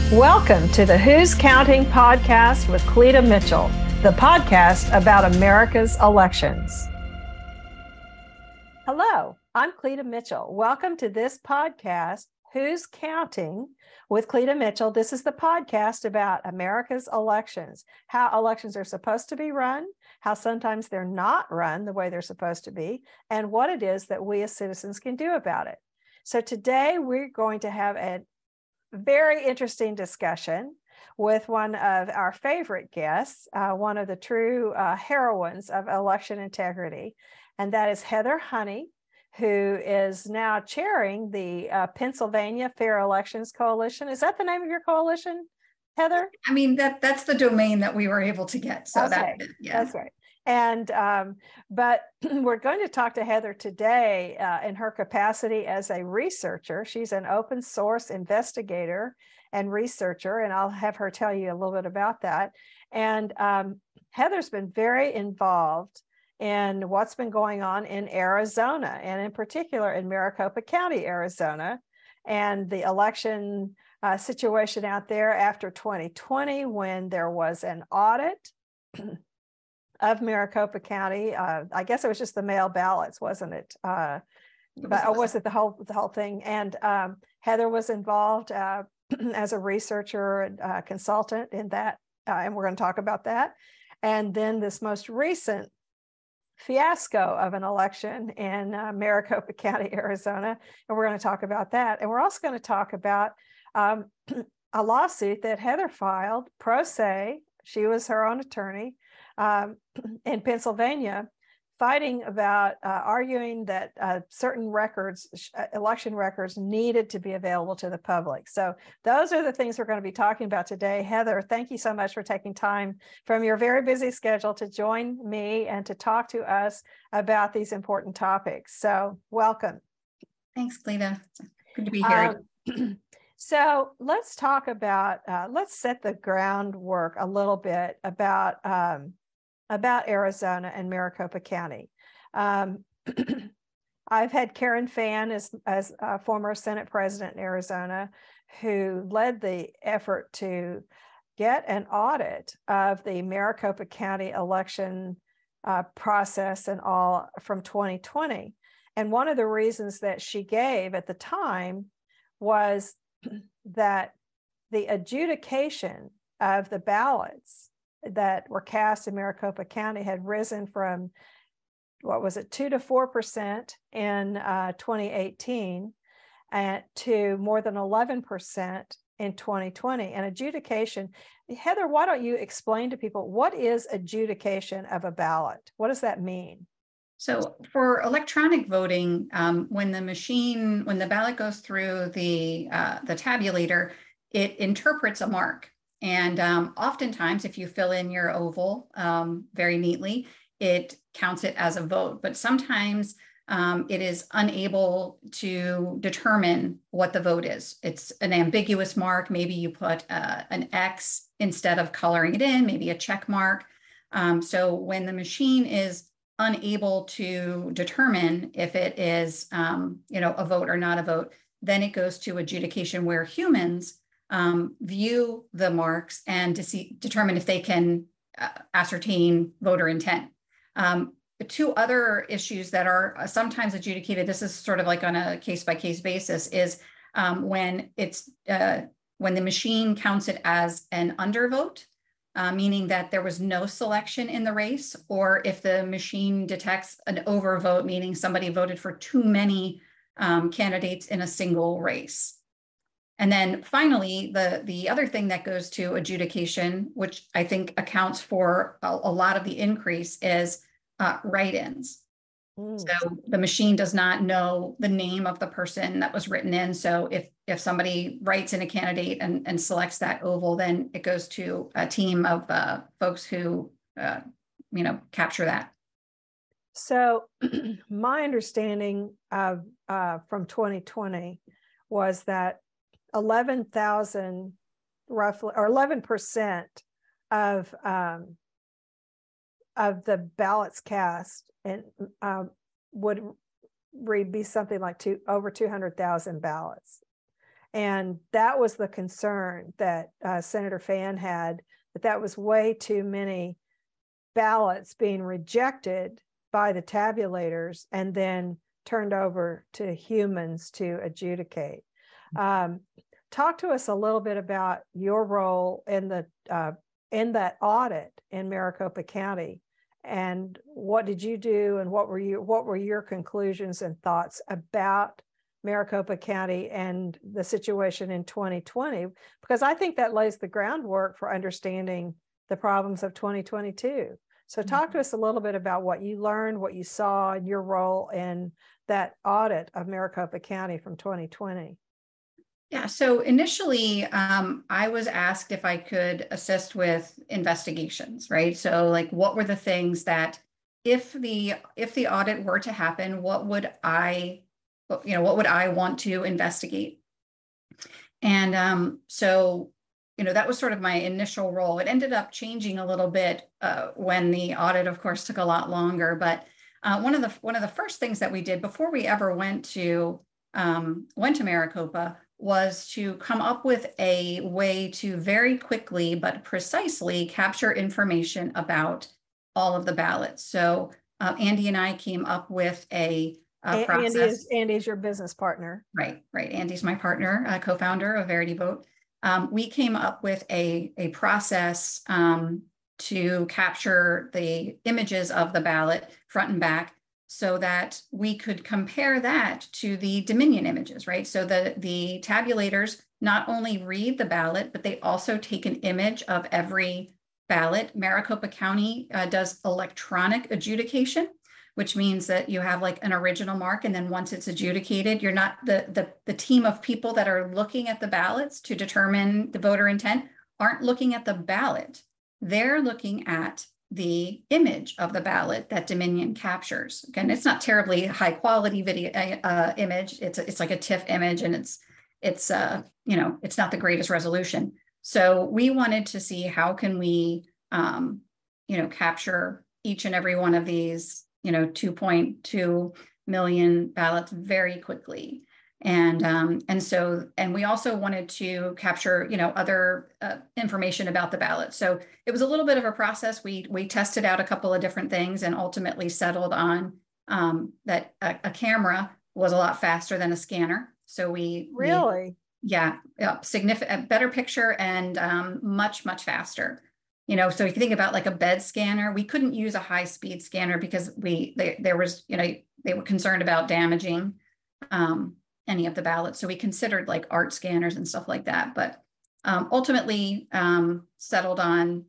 Welcome to the Who's Counting podcast with Cleta Mitchell, the podcast about America's elections. Hello, I'm Cleta Mitchell. Welcome to this podcast, Who's Counting with Cleta Mitchell. This is the podcast about America's elections, how elections are supposed to be run, how sometimes they're not run the way they're supposed to be, and what it is that we as citizens can do about it. So today we're going to have a very interesting discussion with one of our favorite guests, one of the true heroines of election integrity, and that is Heather Honey, who is now chairing the Pennsylvania Fair Elections Coalition. Is that the name of your coalition, Heather? I mean, that's the domain that we were able to get. So okay. That's right. And but we're going to talk to Heather today in her capacity as a researcher. She's an open source investigator and researcher, and I'll have her tell you a little bit about that. And Heather's been very involved in what's been going on in Arizona, and in particular in Maricopa County, Arizona, and the election situation out there after 2020, when there was an audit of Maricopa County. I guess it was just the mail ballots, wasn't it? But was it the whole thing? And Heather was involved as a researcher and consultant in that, and we're going to talk about that. And then this most recent fiasco of an election in Maricopa County, Arizona, and we're going to talk about that. And we're also going to talk about a lawsuit that Heather filed pro se. She was her own attorney in Pennsylvania, fighting about arguing that certain records, election records, needed to be available to the public. So those are the things we're going to be talking about today. Heather, thank you so much for taking time from your very busy schedule to join me and to talk to us about these important topics. So welcome. Thanks, Cleta. Good to be here. So let's talk about, let's set the groundwork a little bit about Arizona and Maricopa County. I've had Karen Fann as a former Senate president in Arizona, who led the effort to get an audit of the Maricopa County election process and all from 2020. And one of the reasons that she gave at the time was that the adjudication of the ballots that were cast in Maricopa County had risen from, 2 to 4% in 2018 to more than 11% in 2020. And adjudication, Heather, why don't you explain to people, what is adjudication of a ballot? What does that mean? So for electronic voting, when the ballot goes through the tabulator, it interprets a mark. And oftentimes, if you fill in your oval very neatly, it counts it as a vote. But sometimes it is unable to determine what the vote is. It's an ambiguous mark. Maybe you put an X instead of coloring it in, maybe a check mark. So when the machine is unable to determine if it is a vote or not a vote, then it goes to adjudication, where humans view the marks and determine if they can ascertain voter intent. Two other issues that are sometimes adjudicated, this is sort of like on a case-by-case basis, is when the machine counts it as an undervote, meaning that there was no selection in the race, or if the machine detects an overvote, meaning somebody voted for too many candidates in a single race. And then finally, the other thing that goes to adjudication, which I think accounts for a lot of the increase, is write-ins. So the machine does not know the name of the person that was written in. So if somebody writes in a candidate and selects that oval, then it goes to a team of folks who capture that. So my understanding of from 2020 was that 11,000 roughly, or 11% of the ballots cast and would be something like over 200,000 ballots. And that was the concern that Senator Fan had, that was way too many ballots being rejected by the tabulators and then turned over to humans to adjudicate. Talk to us a little bit about your role in that audit in Maricopa County, and what did you do, and what were your conclusions and thoughts about Maricopa County and the situation in 2020? Because I think that lays the groundwork for understanding the problems of 2022. So talk to us a little bit about what you learned, what you saw, and your role in that audit of Maricopa County from 2020. Yeah, so initially I was asked if I could assist with investigations, right? So like, what were the things that if the audit were to happen, what would I want to investigate? And so, that was sort of my initial role. It ended up changing a little bit when the audit, of course, took a lot longer. But one of the first things that we did before we ever went to Maricopa was to come up with a way to very quickly but precisely capture information about all of the ballots. So Andy and I came up with a process. Andy's your business partner. Right. Andy's my partner, co-founder of Verity Vote. We came up with a process to capture the images of the ballot front and back, so that we could compare that to the Dominion images, right? So the tabulators not only read the ballot, but they also take an image of every ballot. Maricopa County does electronic adjudication, which means that you have like an original mark, and then once it's adjudicated, you're not the team of people that are looking at the ballots to determine the voter intent aren't looking at the ballot. They're looking at the image of the ballot that Dominion captures. Again, it's not terribly high quality video image. It's like a TIFF image, and it's not the greatest resolution. So we wanted to see how can we capture each and every one of these 2.2 million ballots very quickly. And we also wanted to capture, other information about the ballot. So it was a little bit of a process. We tested out a couple of different things and ultimately settled on that a camera was a lot faster than a scanner. So significant better picture and much faster. So if you think about like a bed scanner, we couldn't use a high speed scanner because they were concerned about damaging any of the ballots. So we considered like art scanners and stuff like that, but ultimately settled on,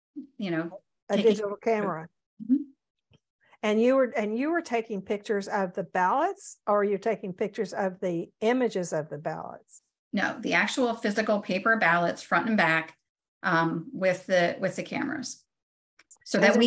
a digital camera. Mm-hmm. And you were taking pictures of the ballots, or you're taking pictures of the images of the ballots? No, the actual physical paper ballots front and back with the cameras. So that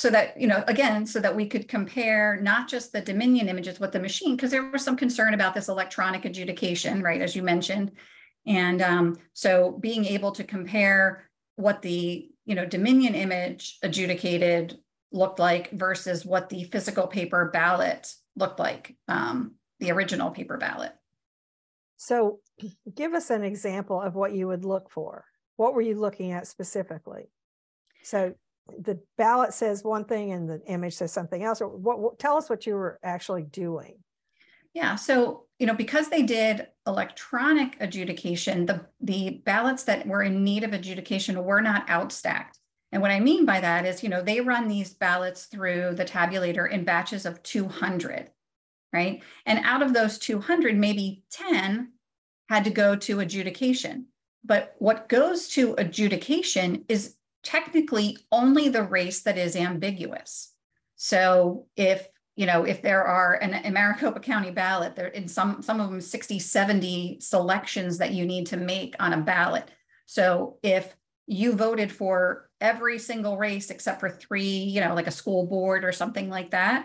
we could compare not just the Dominion images with the machine, because there was some concern about this electronic adjudication, right, as you mentioned. And so being able to compare what the Dominion image adjudicated looked like versus what the physical paper ballot looked like, the original paper ballot. So give us an example of what you would look for. What were you looking at specifically? So the ballot says one thing and the image says something else. Or tell us what you were actually doing. Yeah, so because they did electronic adjudication, the ballots that were in need of adjudication were not outstacked. And what I mean by that is, they run these ballots through the tabulator in batches of 200, right? And out of those 200, maybe 10 had to go to adjudication. But what goes to adjudication is technically only the race that is ambiguous. So if there are a Maricopa County ballot, there in some of them 60, 70 selections that you need to make on a ballot. So if you voted for every single race except for 3, like a school board or something like that,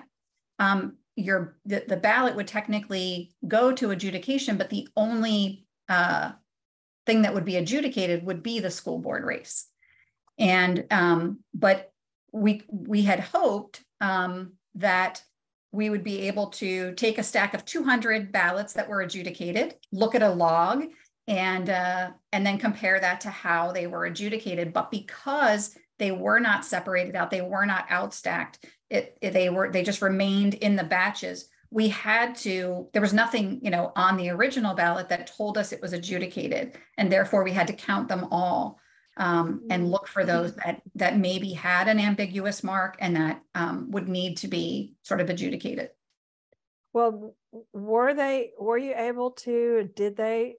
the ballot would technically go to adjudication, but the only thing that would be adjudicated would be the school board race. And but we had hoped that we would be able to take a stack of 200 ballots that were adjudicated, look at a log, and then compare that to how they were adjudicated. But because they were not separated out, they were not outstacked, they just remained in the batches. We had to, there was nothing, on the original ballot that told us it was adjudicated, and therefore we had to count them all, and look for those that maybe had an ambiguous mark and that would need to be sort of adjudicated. Well, were you able to, did they,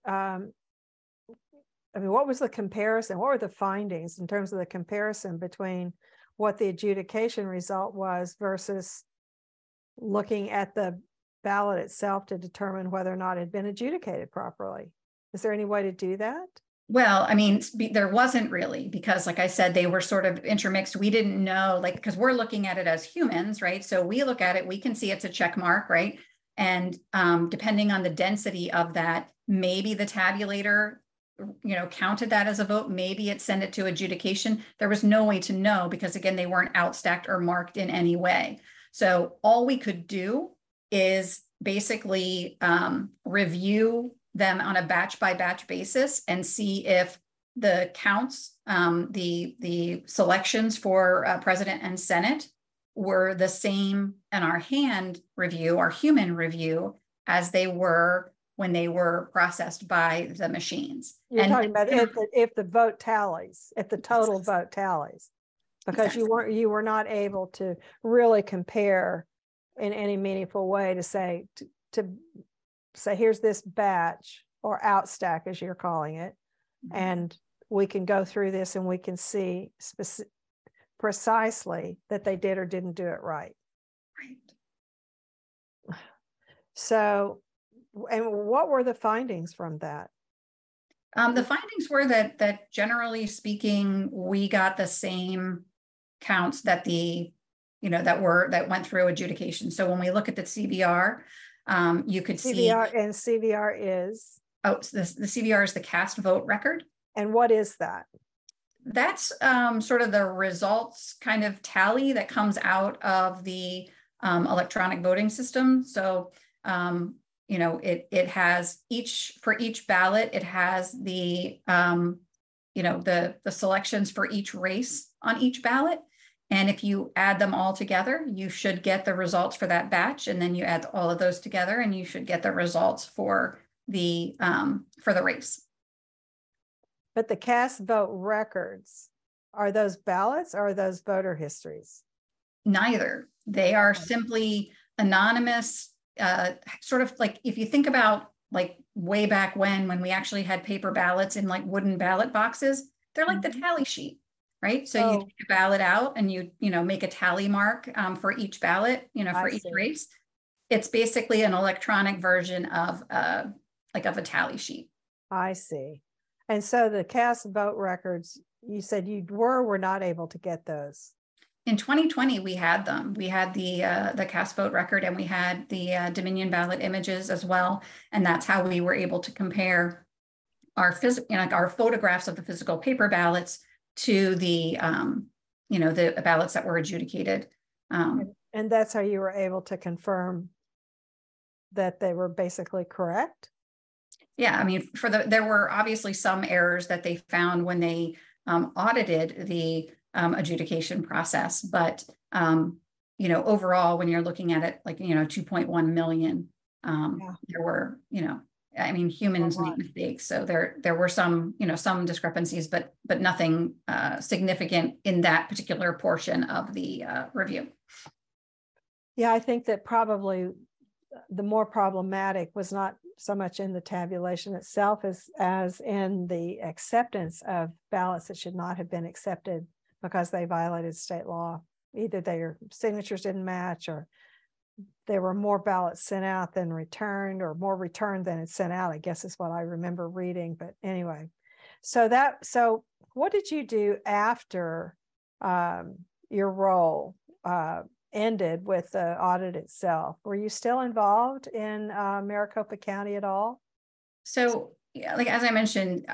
what was the comparison? What were the findings in terms of the comparison between what the adjudication result was versus looking at the ballot itself to determine whether or not it had been adjudicated properly? Is there any way to do that? Well, I mean, there wasn't really, because like I said, they were sort of intermixed. We didn't know, because we're looking at it as humans, right? So we look at it, we can see it's a check mark, right? And depending on the density of that, maybe the tabulator, counted that as a vote, maybe it sent it to adjudication. There was no way to know because, again, they weren't outstacked or marked in any way. So all we could do is basically review them on a batch by batch basis and see if the counts, the selections for president and Senate were the same in our hand review, our human review, as they were when they were processed by the machines. You're talking about if the vote tallies, if the total vote tallies, because exactly. you were not able to really compare in any meaningful way to say here's this batch or outstack, as you're calling it, mm-hmm. and we can go through this and we can see precisely that they did or didn't do it right. Right. So, and what were the findings from that? The findings were that generally speaking, we got the same counts that that went through adjudication. So when we look at the CVR, you could see CVR is the CVR is the cast vote record. And what is that? That's sort of the results kind of tally that comes out of the electronic voting system. So it has for each ballot, it has the the selections for each race on each ballot. And if you add them all together, you should get the results for that batch. And then you add all of those together and you should get the results for the race. But the cast vote records, are those ballots or are those voter histories? Neither. They are simply anonymous, sort of like if you think about like way back when we actually had paper ballots in like wooden ballot boxes, they're like the tally sheet, right? So you take a ballot out and you make a tally mark for each ballot, for each race. It's basically an electronic version of a tally sheet. I see. And so the cast vote records, you said you were not able to get those. In 2020, we had them. We had the cast vote record and we had the Dominion ballot images as well. And that's how we were able to compare our photographs of the physical paper ballots to the the ballots that were adjudicated. And that's how you were able to confirm that they were basically correct? Yeah, I mean, there were obviously some errors that they found when they audited the adjudication process, but overall, when you're looking at it, like 2.1 million, there were humans make mistakes, so there were some some discrepancies, but nothing significant in that particular portion of the review. Yeah, I think that probably the more problematic was not so much in the tabulation itself as in the acceptance of ballots that should not have been accepted because they violated state law. Either their signatures didn't match, or there were more ballots sent out than returned, or more returned than it's sent out, I guess is what I remember reading. But anyway, so what did you do after your role ended with the audit itself? Were you still involved in Maricopa County at all? So, like as I mentioned,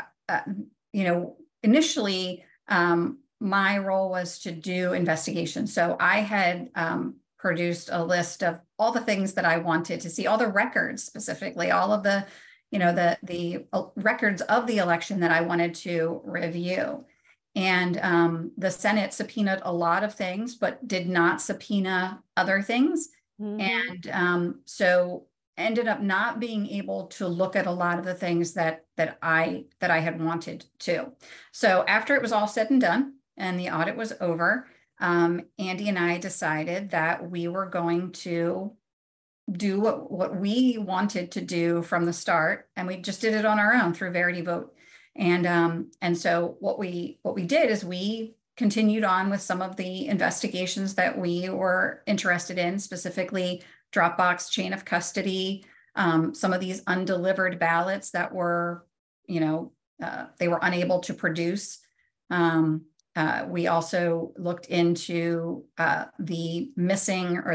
initially my role was to do investigation. So I had produced a list of all the things that I wanted to see, all the records specifically, all of the the records of the election that I wanted to review. And the Senate subpoenaed a lot of things, but did not subpoena other things. Mm-hmm. And so ended up not being able to look at a lot of the things that I had wanted to. So after it was all said and done and the audit was over, Andy and I decided that we were going to do what we wanted to do from the start, and we just did it on our own through Verity Vote. And so what we did is we continued on with some of the investigations that we were interested in, specifically Dropbox chain of custody, some of these undelivered ballots that were, they were unable to produce. We also looked into the missing, or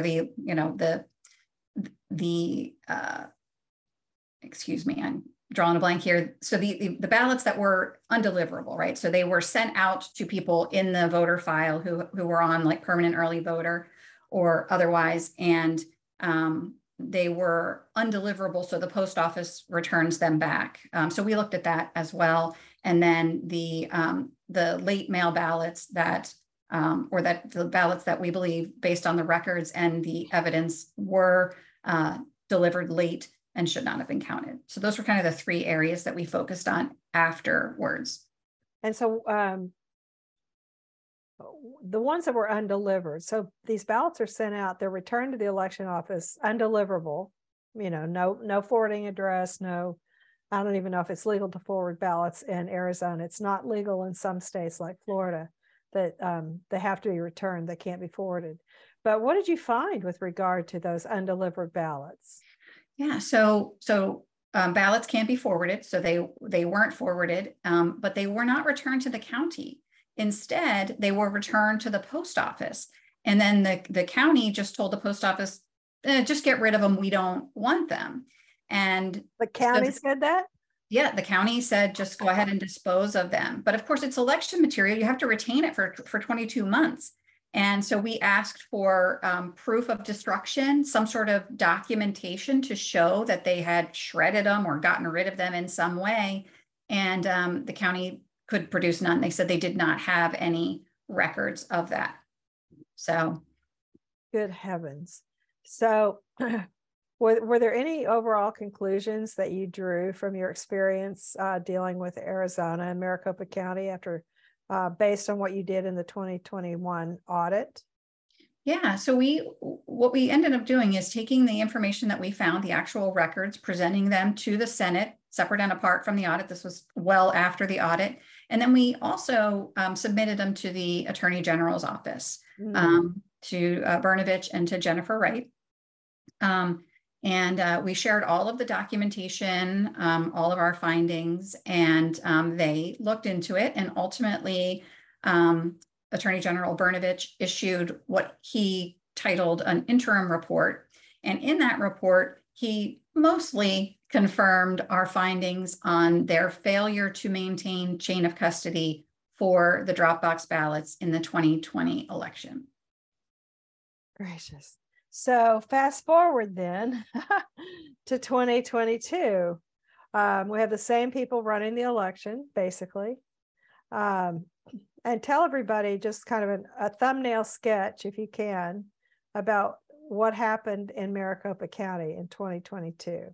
excuse me, I'm drawing a blank here. So the ballots that were undeliverable, right? So they were sent out to people in the voter file who were on like permanent early voter or otherwise, and they were undeliverable, so the post office returns them back. So we looked at that as well. And then the late mail ballots that the ballots that we believe, based on the records and the evidence, were delivered late and should not have been counted. So those were kind of the three areas that we focused on afterwards. And so the ones that were undelivered, so these ballots are sent out, they're returned to the election office undeliverable, no forwarding address, no, I don't even know if it's legal to forward ballots in Arizona. It's not legal in some states like Florida, that they have to be returned, they can't be forwarded. But what did you find with regard to those undelivered ballots? Yeah, so ballots can't be forwarded, so they weren't forwarded, but they were not returned to the county. Instead, they were returned to the post office, and then the county just told the post office, just get rid of them, we don't want them. And the county said that? Yeah, the county said, just go ahead and dispose of them. But of course, it's election material. You have to retain it for 22 months. And so we asked for proof of destruction, some sort of documentation to show that they had shredded them or gotten rid of them in some way. And the county could produce none. They said they did not have any records of that. So. Good heavens. So were there any overall conclusions that you drew from your experience dealing with Arizona and Maricopa County after based on what you did in the 2021 audit? Yeah, so what we ended up doing is taking the information that we found, the actual records, presenting them to the Senate, separate and apart from the audit. This was well after the audit. And then we also submitted them to the Attorney General's office, to Brnovich and to Jennifer Wright. And we shared all of the documentation, all of our findings, and they looked into it. And ultimately, Attorney General Brnovich issued what he titled an interim report. And in that report, he mostly confirmed our findings on their failure to maintain chain of custody for the Dropbox ballots in the 2020 election. Gracious. So fast forward then to 2022. We have the same people running the election, basically. And tell everybody just kind of a thumbnail sketch, if you can, about what happened in Maricopa County in 2022.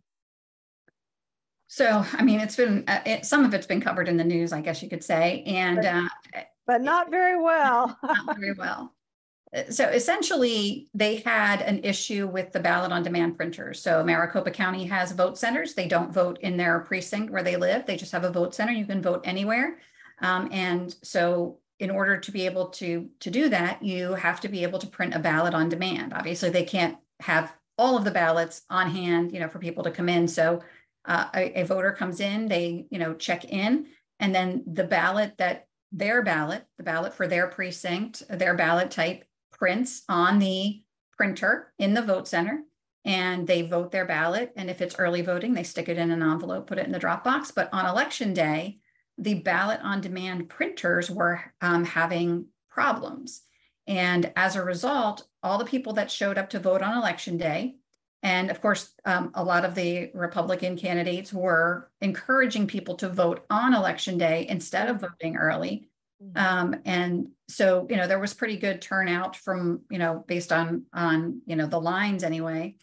So, I mean, it's been, some of it's been covered in the news, I guess you could say, and but not very well. Not very well. So essentially, they had an issue with the ballot on demand printers. So Maricopa County has vote centers. They don't vote in their precinct where they live. They just have a vote center. You can vote anywhere. And so in order to be able to do that, you have to be able to print a ballot on demand. Obviously, they can't have all of the ballots on hand, for people to come in. So a voter comes in, they, check in, and then the ballot the ballot for their precinct, their ballot type, prints on the printer in the vote center, and they vote their ballot. And if it's early voting, they stick it in an envelope, put it in the Dropbox. But on election day, the ballot on demand printers were having problems. And as a result, all the people that showed up to vote on election day And of course, a lot of the Republican candidates were encouraging people to vote on election day instead of voting early. And so, there was pretty good turnout from, based on, the lines anyway.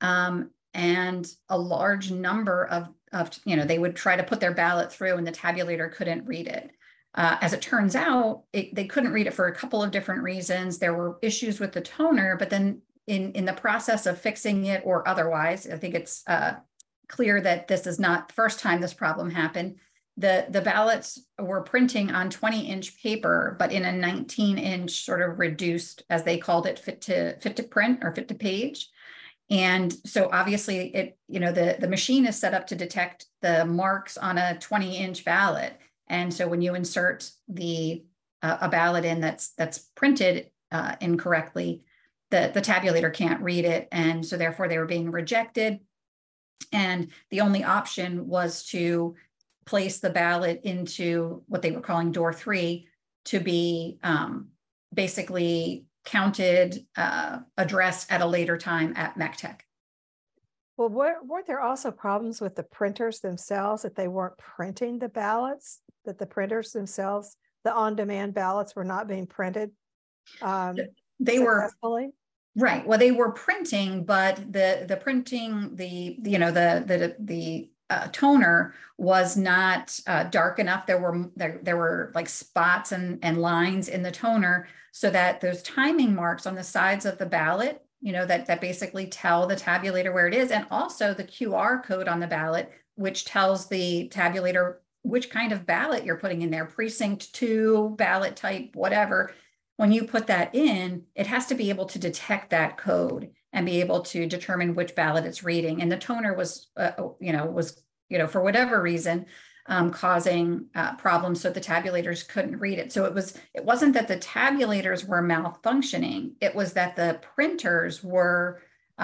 And a large number of, they would try to put their ballot through and the tabulator couldn't read it. As it turns out, they couldn't read it for a couple of different reasons. There were issues with the toner, but then in the process of fixing it or otherwise, I think it's clear that this is not the first time this problem happened. The ballots were printing on 20-inch paper, but in a 19-inch sort of reduced, as they called it, fit to print or fit to page. And so obviously the machine is set up to detect the marks on a 20-inch ballot. And so when you insert a ballot in that's printed incorrectly, the tabulator can't read it. And so therefore they were being rejected. And the only option was to place the ballot into what they were calling door 3 to be basically counted, addressed at a later time at MECTEC. Well, weren't there also problems with the printers themselves, that they weren't printing the ballots, that the printers themselves, the on-demand ballots, were not being printed? They were right. Well, they were printing, but the printing, the toner was not dark enough. There were like spots and lines in the toner, so that those timing marks on the sides of the ballot, that basically tell the tabulator where it is, and also the QR code on the ballot, which tells the tabulator which kind of ballot you're putting in there, precinct 2, ballot type, whatever. When you put that in, it has to be able to detect that code and be able to determine which ballot it's reading. And the toner was, for whatever reason, causing problems, so the tabulators couldn't read it. So it wasn't that the tabulators were malfunctioning. It was that the printers were,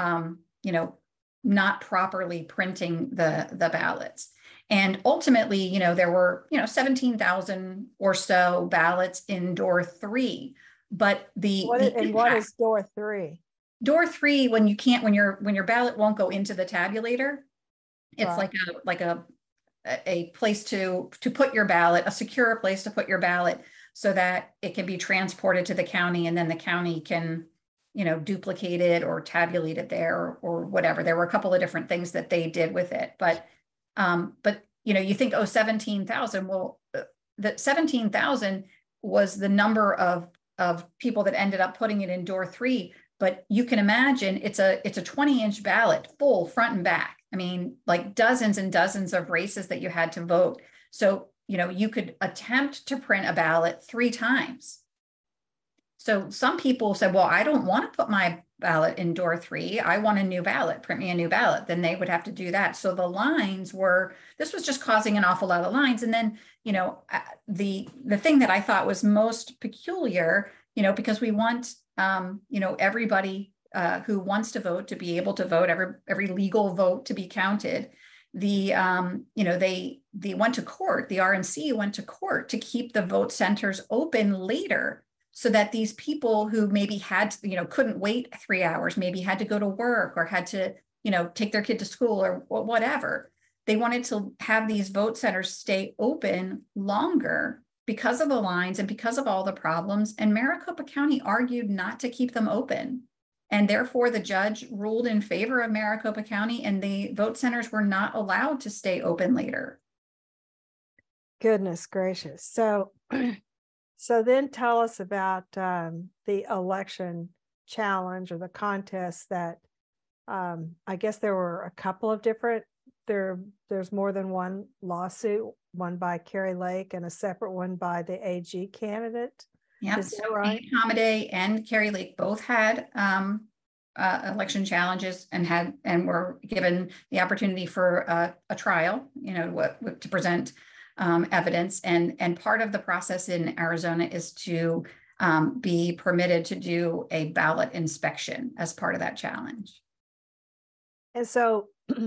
not properly printing the ballots. And ultimately, there were, 17,000 or so ballots in door 3. But what is door 3? Door 3, when your ballot won't go into the tabulator, it's right. like a place to put your ballot, a secure place to put your ballot, so that it can be transported to the county, and then the county can, duplicate it or tabulate it there or whatever. There were a couple of different things that they did with it, but you think, 17,000. Well, the 17,000 was the number of people that ended up putting it in door 3. But you can imagine it's a 20-inch ballot, full front and back. I mean, like dozens and dozens of races that you had to vote. So, you could attempt to print a ballot 3 times. So some people said, well, I don't want to put my ballot in door 3. I want a new ballot, print me a new ballot. Then they would have to do that. So the lines this was just causing an awful lot of lines. And then, the thing that I thought was most peculiar, because we want, everybody who wants to vote to be able to vote, every legal vote to be counted. They went to court, the RNC went to court to keep the vote centers open later, so that these people who maybe couldn't wait 3 hours, maybe had to go to work or had to, take their kid to school or whatever. They wanted to have these vote centers stay open longer because of the lines and because of all the problems. And Maricopa County argued not to keep them open. And therefore the judge ruled in favor of Maricopa County, and the vote centers were not allowed to stay open later. Goodness gracious. So then tell us about the election challenge, or the contest that I guess there were a couple of different, there's more than one lawsuit, one by Kari Lake and a separate one by the AG candidate. Yeah, so right? Hamadeh and Kari Lake both had election challenges and were given the opportunity for a trial, to present evidence, and part of the process in Arizona is to be permitted to do a ballot inspection as part of that challenge. And so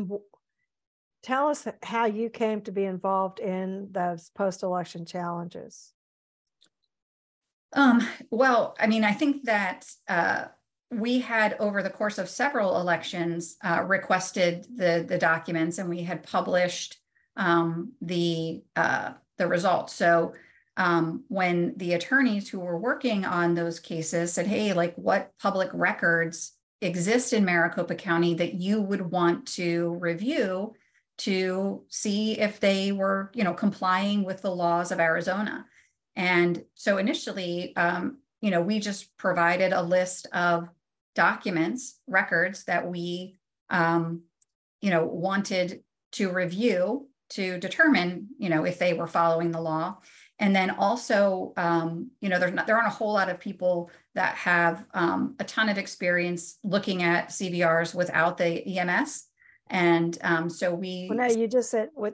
tell us how you came to be involved in those post-election challenges. Well, I mean, I think that we had, over the course of several elections, requested the documents, and we had published the results. So when the attorneys who were working on those cases said, hey, like, what public records exist in Maricopa County that you would want to review to see if they were, complying with the laws of Arizona. And so initially, we just provided a list of documents, records that we, wanted to review to determine, if they were following the law. And then also, there aren't a whole lot of people that have a ton of experience looking at CVRs without the EMS. And so we— Well, no, you just said with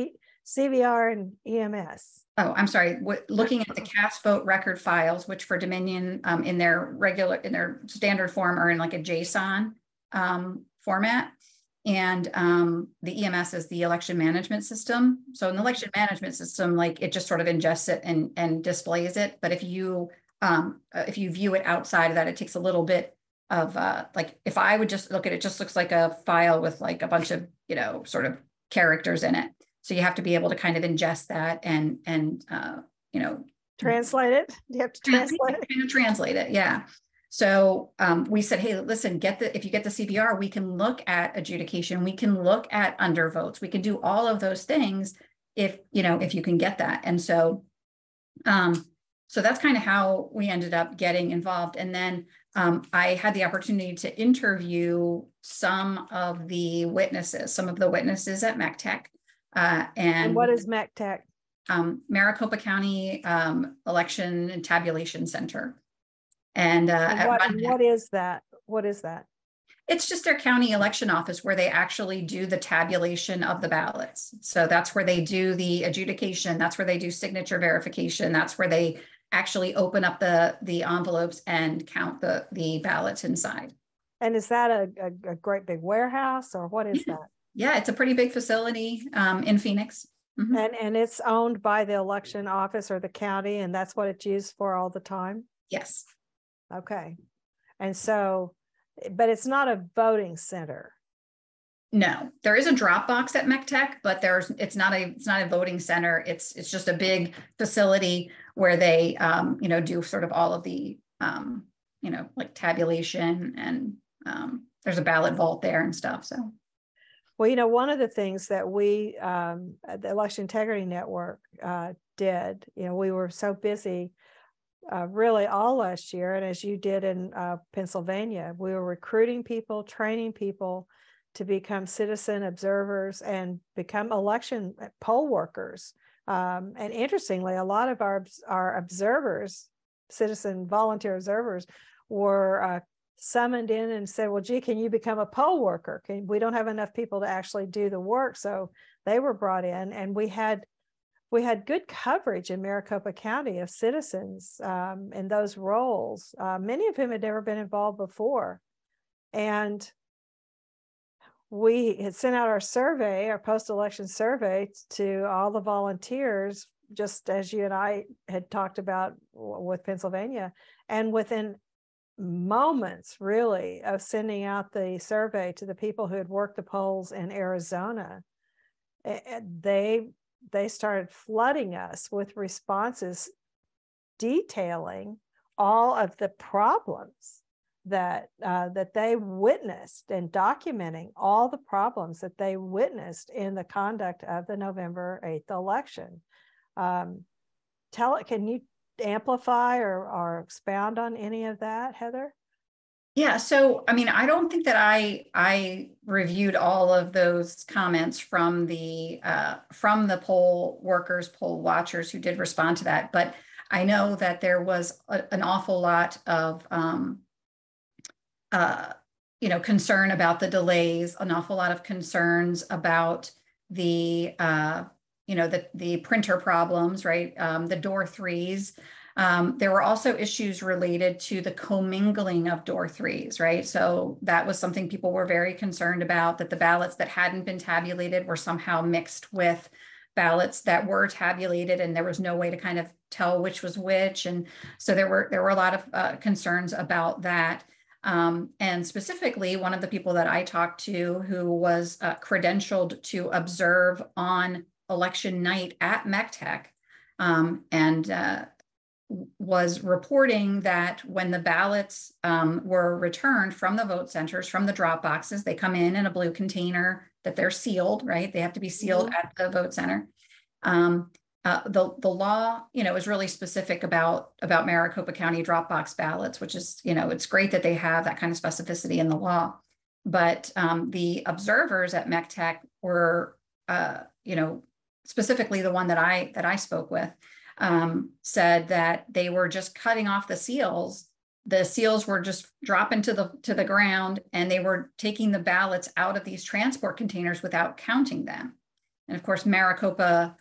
CVR and EMS. Oh, I'm sorry. Looking at the cast vote record files, which for Dominion in their standard form are in like a JSON format. And the EMS is the election management system. So in the election management system, like, it just sort of ingests it and displays it. But if you view it outside of that, it takes a little bit of like, if I would just look at it, just looks like a file with like a bunch of, sort of characters in it. So you have to be able to kind of ingest that and translate it. You have to translate it. Kind of translate it. Yeah. So we said, hey, listen, if you get the CVR, we can look at adjudication. We can look at undervotes. We can do all of those things if you can get that. And so, so that's kind of how we ended up getting involved. And then I had the opportunity to interview some of the witnesses at MECTEC. And what is MECTEC? Maricopa County Election and Tabulation Center. And what is that? What is that? It's just their county election office where they actually do the tabulation of the ballots. So that's where they do the adjudication. That's where they do signature verification. That's where they actually open up the envelopes and count the ballots inside. And is that a great big warehouse, or what is that? Yeah, it's a pretty big facility in Phoenix. Mm-hmm. And it's owned by the election office or the county, and that's what it's used for all the time? Yes. Okay. And so, but it's not a voting center. No, there is a drop box at MECTEC, but it's not a voting center. It's just a big facility where they do sort of all of the like tabulation, and there's a ballot vault there and stuff. So, well, one of the things that we at the Election Integrity Network did, we were so busy really all last year, and as you did in Pennsylvania, we were recruiting people, training people to become citizen observers and become election poll workers. And interestingly, a lot of our observers, citizen volunteer observers, were summoned in and said, well, gee, can you become a poll worker? We don't have enough people to actually do the work. So they were brought in, and we had good coverage in Maricopa County of citizens in those roles, many of whom had never been involved before. And we had sent out our post-election survey to all the volunteers, just as you and I had talked about with Pennsylvania. And within moments, really, of sending out the survey to the people who had worked the polls in Arizona, they started flooding us with responses detailing all of the problems that they witnessed, and documenting all the problems that they witnessed in the conduct of the November 8th election. Can you amplify or expound on any of that, Heather? Yeah, so I mean, I don't think that I reviewed all of those comments from the poll workers, poll watchers who did respond to that, but I know that there was an awful lot of concern about the delays, an awful lot of concerns about the printer problems, right? The door threes. There were also issues related to the commingling of door threes, right? So that was something people were very concerned about, that the ballots that hadn't been tabulated were somehow mixed with ballots that were tabulated, and there was no way to kind of tell which was which. And so there were a lot of concerns about that. And specifically, one of the people that I talked to who was credentialed to observe on election night at MECTEC, and was reporting that when the ballots were returned from the vote centers, from the drop boxes, they come in a blue container that they're sealed, right? They have to be sealed at the vote center. The law, is really specific about Maricopa County Dropbox ballots, which is, it's great that they have that kind of specificity in the law. But the observers at MECTEC were, specifically the one that I spoke with, said that they were just cutting off the seals. The seals were just dropping to the ground, and they were taking the ballots out of these transport containers without counting them. And of course, Maricopa,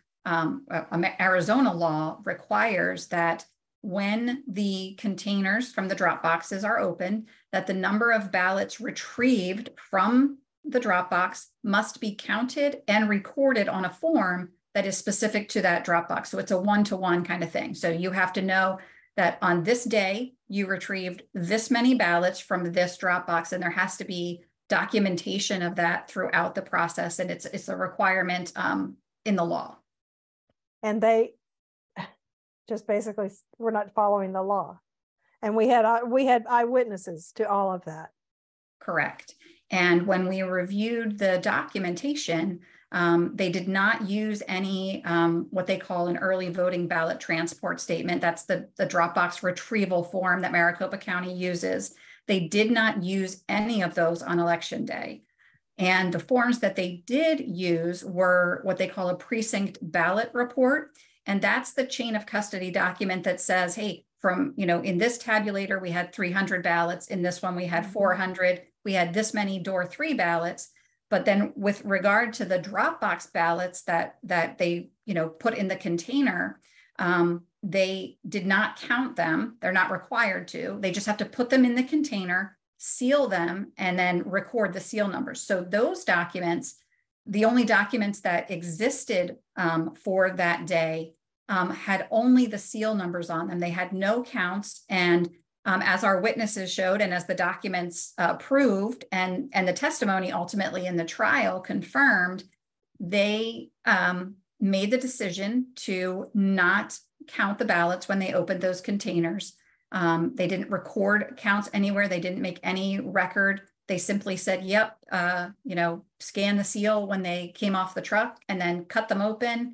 Arizona law requires that when the containers from the drop boxes are opened, that the number of ballots retrieved from the drop box must be counted and recorded on a form that is specific to that drop box. So it's a one-to-one kind of thing. So you have to know that on this day, you retrieved this many ballots from this drop box, and there has to be documentation of that throughout the process. And it's a requirement in the law. And they just basically were not following the law. And we had eyewitnesses to all of that. Correct. And when we reviewed the documentation, they did not use any what they call an early voting ballot transport statement. That's the Dropbox retrieval form that Maricopa County uses. They did not use any of those on election day. And the forms that they did use were what they call a precinct ballot report. And that's the chain of custody document that says, hey, from, in this tabulator, we had 300 ballots. In this one, we had 400. We had this many door 3 ballots. But then with regard to the Dropbox ballots that they, put in the container, they did not count them. They're not required to. They just have to put them in the container, seal them, and then record the seal numbers. So those documents, the only documents that existed for that day had only the seal numbers on them. They had no counts. And as our witnesses showed, and as the documents proved, and the testimony ultimately in the trial confirmed, they made the decision to not count the ballots when they opened those containers. They didn't record counts anywhere. They didn't make any record. They simply said, yep, scan the seal when they came off the truck, and then cut them open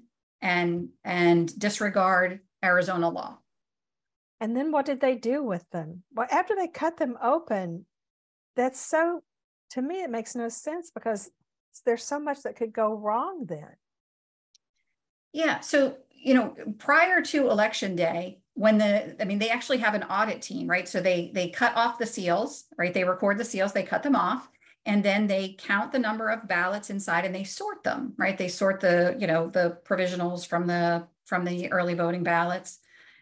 and disregard Arizona law. And then what did they do with them? Well, after they cut them open, to me, it makes no sense, because there's so much that could go wrong then. Yeah. So, prior to election day, they actually have an audit team, right? So they cut off the seals, right? They record the seals, they cut them off, and then they count the number of ballots inside, and they sort them, right? They sort the provisionals from the early voting ballots.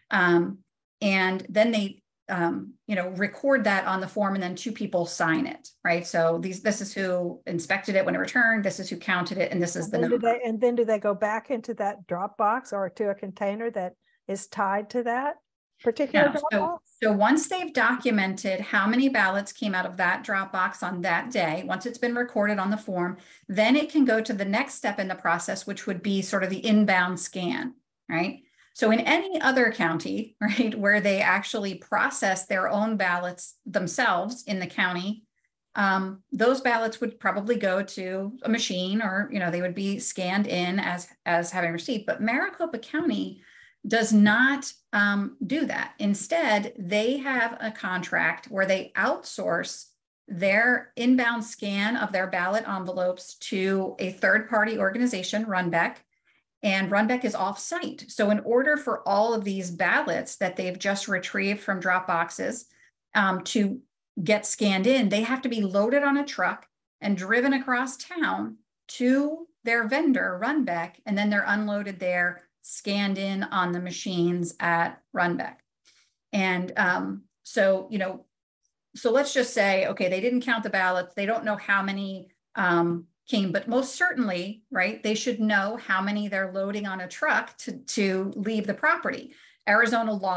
And then they, record that on the form, and then 2 people sign it, right? So this is who inspected it when it returned, this is who counted it, and this is the number. And then do they go back into that drop box or to a container that is tied to that particular drop box? So once they've documented how many ballots came out of that drop box on that day, once it's been recorded on the form, then it can go to the next step in the process, which would be sort of the inbound scan, right? So in any other county, right, where they actually process their own ballots themselves in the county, those ballots would probably go to a machine, or, they would be scanned in as having received. But Maricopa County does not do that. Instead, they have a contract where they outsource their inbound scan of their ballot envelopes to a third-party organization, Runbeck. And Runbeck is off-site. So in order for all of these ballots that they've just retrieved from drop boxes to get scanned in, they have to be loaded on a truck and driven across town to their vendor, Runbeck, and then they're unloaded there, scanned in on the machines at Runbeck. And so let's just say, okay, they didn't count the ballots. They don't know how many came, but most certainly, right, they should know how many they're loading on a truck to leave the property. Arizona law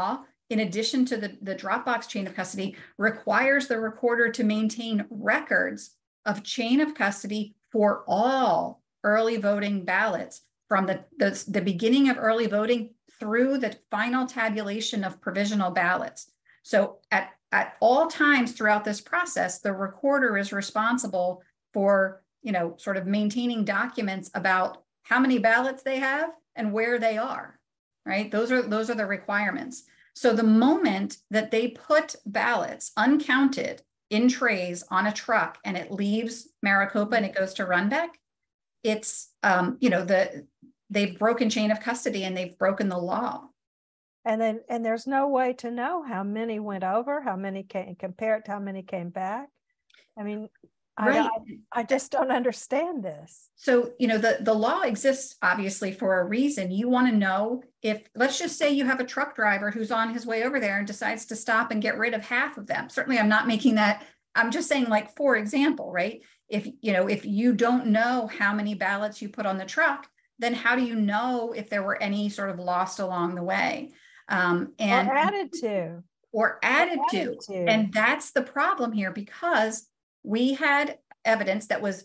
in addition to the Dropbox chain of custody, requires the recorder to maintain records of chain of custody for all early voting ballots from the beginning of early voting through the final tabulation of provisional ballots. So at all times throughout this process, the recorder is responsible for, sort of maintaining documents about how many ballots they have and where they are, right? Those are the requirements. So the moment that they put ballots uncounted in trays on a truck and it leaves Maricopa and it goes to Runbeck, it's, they've broken chain of custody and they've broken the law. And there's no way to know how many went over, how many came, compare it to how many came back. I mean, right. I just don't understand this. So, the law exists obviously for a reason. You want to know if, let's just say you have a truck driver who's on his way over there and decides to stop and get rid of half of them. Certainly I'm not making that, I'm just saying, like, for example, right? If you don't know how many ballots you put on the truck, then how do you know if there were any sort of lost along the way? Or added to. And that's the problem here, because we had evidence that was,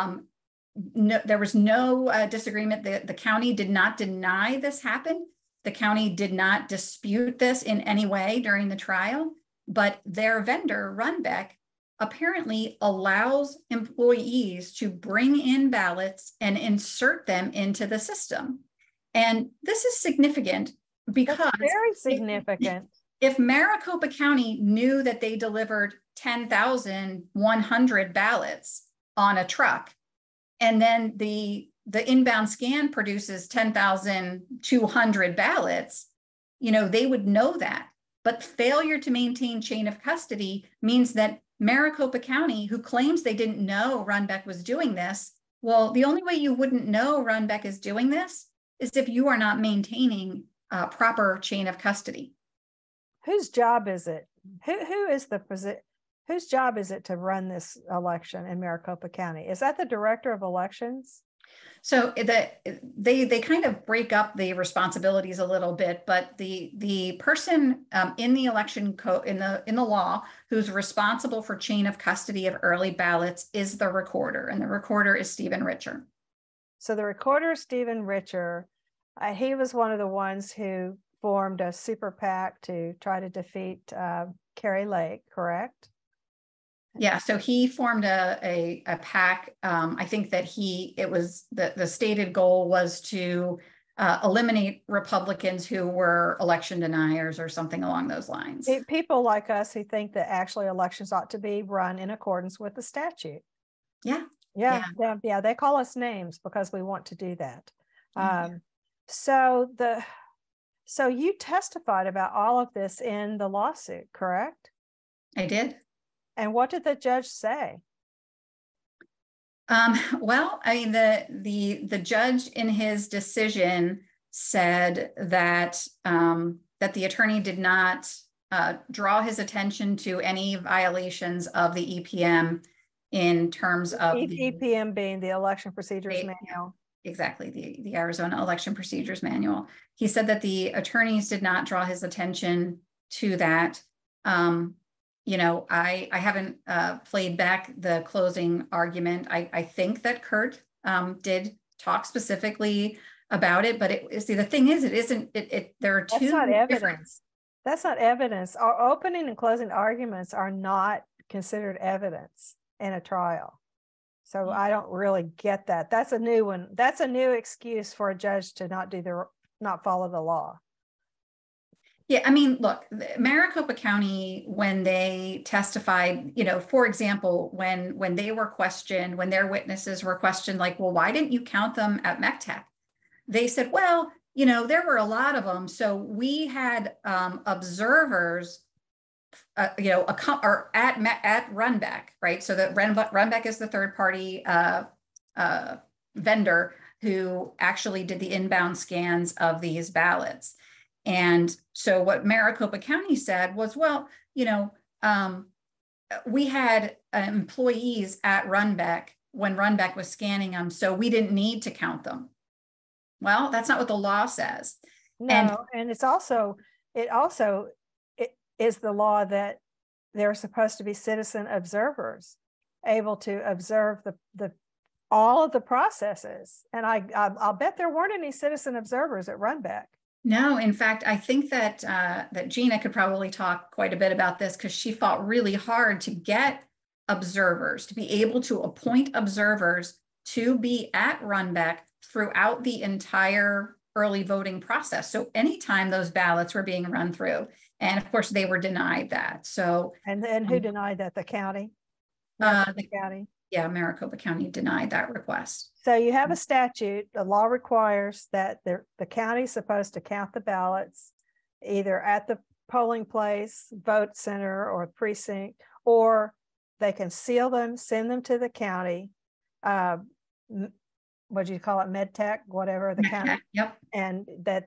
there was no disagreement. The county did not deny this happened. The county did not dispute this in any way during the trial, but their vendor, Runbeck, apparently allows employees to bring in ballots and insert them into the system. And this is significant because— That's very significant. If Maricopa County knew that they delivered 10,100 ballots on a truck, and then the inbound scan produces 10,200 ballots, they would know that. But failure to maintain chain of custody means that Maricopa County, who claims they didn't know Runbeck was doing this, well, the only way you wouldn't know Runbeck is doing this is if you are not maintaining a proper chain of custody. Whose job is it? Whose job is it to run this election in Maricopa County? Is that the director of elections? So they kind of break up the responsibilities a little bit, but the person in the election code, in the law, who's responsible for chain of custody of early ballots is the recorder, and the recorder is Stephen Richer. So the recorder, Stephen Richer, he was one of the ones who formed a super PAC to try to defeat Kari Lake, correct? Yeah, so he formed a PAC. I think that it was the stated goal was to eliminate Republicans who were election deniers or something along those lines. People like us who think that actually elections ought to be run in accordance with the statute. Yeah. They call us names because we want to do that. Yeah. So you testified about all of this in the lawsuit, correct? I did. And what did the judge say? Well, I mean, the judge in his decision said that that the attorney did not draw his attention to any violations of the EPM in terms of EPM being the Election Procedures Manual. Exactly, the Arizona Election Procedures Manual. He said that the attorneys did not draw his attention to that. I haven't played back the closing argument. I think that Kurt did talk specifically about it, but the thing is, it isn't. There are two. That's not evidence. That's not evidence. Our opening and closing arguments are not considered evidence in a trial. So I don't really get that. That's a new one. That's a new excuse for a judge to not follow the law. Yeah, I mean, look, Maricopa County, when they testified, for example, when they were questioned, when their witnesses were questioned, like, well, why didn't you count them at MECTEC? They said, well, there were a lot of them. So we had observers, at Runbeck, right? So that Runbeck is the third party vendor who actually did the inbound scans of these ballots. And so what Maricopa County said was, well, we had employees at Runbeck when Runbeck was scanning them, so we didn't need to count them. Well, that's not what the law says. No, and it also is the law that there are supposed to be citizen observers able to observe the all of the processes. And I'll bet there weren't any citizen observers at Runbeck. No, in fact, I think that that Gina could probably talk quite a bit about this, because she fought really hard to get observers, to be able to appoint observers to be at Runbeck throughout the entire early voting process. So anytime those ballots were being run through, and of course they were denied that. So and who denied that? The county? The county. Yeah, Maricopa County denied that request. So you have a statute, the law requires that the county is supposed to count the ballots either at the polling place, vote center, or precinct, or they can seal them, send them to the county. What do you call it? MedTech, whatever the county. Yep. And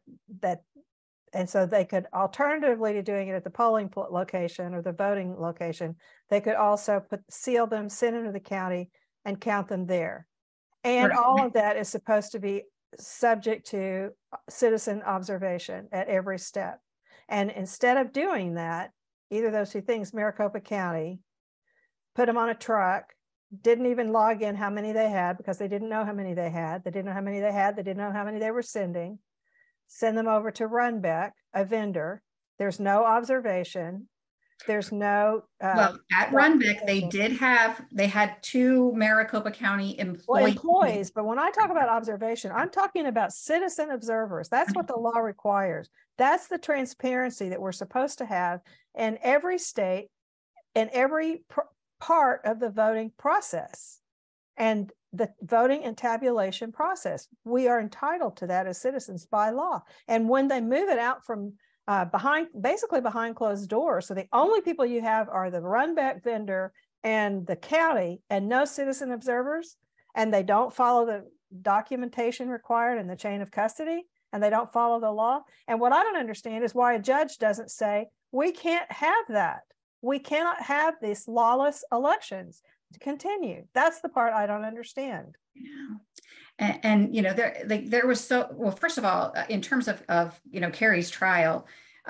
and so they could, alternatively to doing it at the polling location or the voting location, they could also seal them, send them to the county, and count them there. And all of that is supposed to be subject to citizen observation at every step. And instead of doing that, either of those two things, Maricopa County put them on a truck, didn't even log in how many they had, because they didn't know how many they had. They didn't know how many they had. They didn't know how many they were sending. Send them over to Runbeck, a vendor. There's no observation. There's no well, at Runbeck they had 2 Maricopa County employees. But when I talk about observation, I'm talking about citizen observers. That's what the law requires. That's the transparency that we're supposed to have in every state, in every part of the voting process and the voting and tabulation process. We are entitled to that as citizens by law. And when they move it out from basically behind closed doors, so the only people you have are the Runbeck vendor and the county, and no citizen observers, and they don't follow the documentation required in the chain of custody, and they don't follow the law. And what I don't understand is why a judge doesn't say, we can't have that. We cannot have these lawless elections to continue. That's the part I don't understand. Yeah. And you know, there was first of all, in terms of you know, Carrie's trial,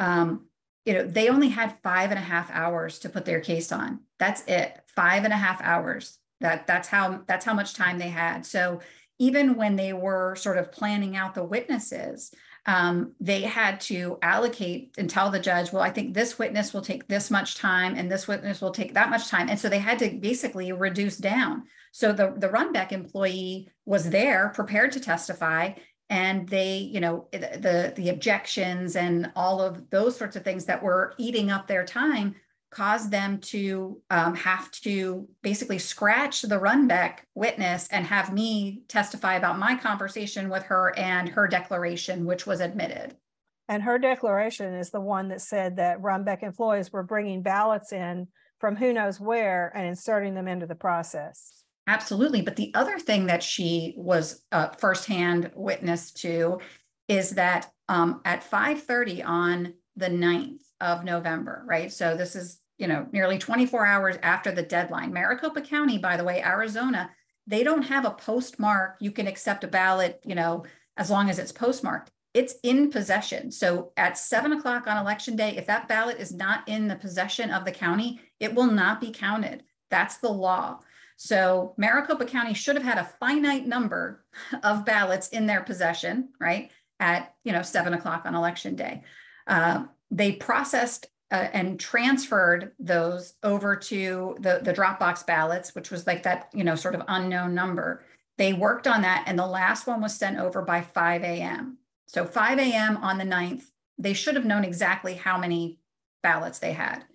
you know, they only had 5.5 hours to put their case on. That's it. 5.5 hours. That's how much time they had. So even when they were sort of planning out the witnesses, they had to allocate and tell the judge, well, I think this witness will take this much time and this witness will take that much time. And so they had to basically reduce down. So the Runbeck employee was there prepared to testify, and they, you know, the objections and all of those sorts of things that were eating up their time caused them to have to basically scratch the Runbeck witness and have me testify about my conversation with her and her declaration, which was admitted. And her declaration is the one that said that Runbeck employees were bringing ballots in from who knows where and inserting them into the process. Absolutely. But the other thing that she was firsthand witness to is that at 5:30 on the 9th of November, right? So this is, you know, nearly 24 hours after the deadline. Maricopa County, by the way, Arizona, they don't have a postmark. You can accept a ballot, you know, as long as it's postmarked. It's in possession. So at 7 o'clock on election day, if that ballot is not in the possession of the county, it will not be counted. That's the law. So Maricopa County should have had a finite number of ballots in their possession, right? At, you know, 7 o'clock on election day. They processed and transferred those over to the Dropbox ballots, which was like that, you know, sort of unknown number. They worked on that, and the last one was sent over by 5 a.m. So 5 a.m. on the 9th, they should have known exactly how many ballots they had.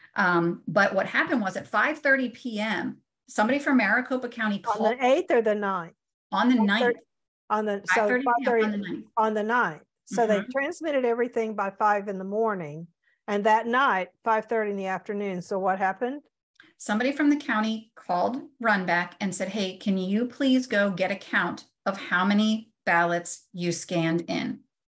But what happened was at 5:30 p.m., somebody from Maricopa County called. On the 8th or the 9th? On the 9th. On the 5:30 5:30 on the 9th. On the 9th. So they transmitted everything by 5 in the morning, and that night, 5:30 in the afternoon. So what happened? Somebody from the county called Runbeck and said, hey, can you please go get a count of how many ballots you scanned in?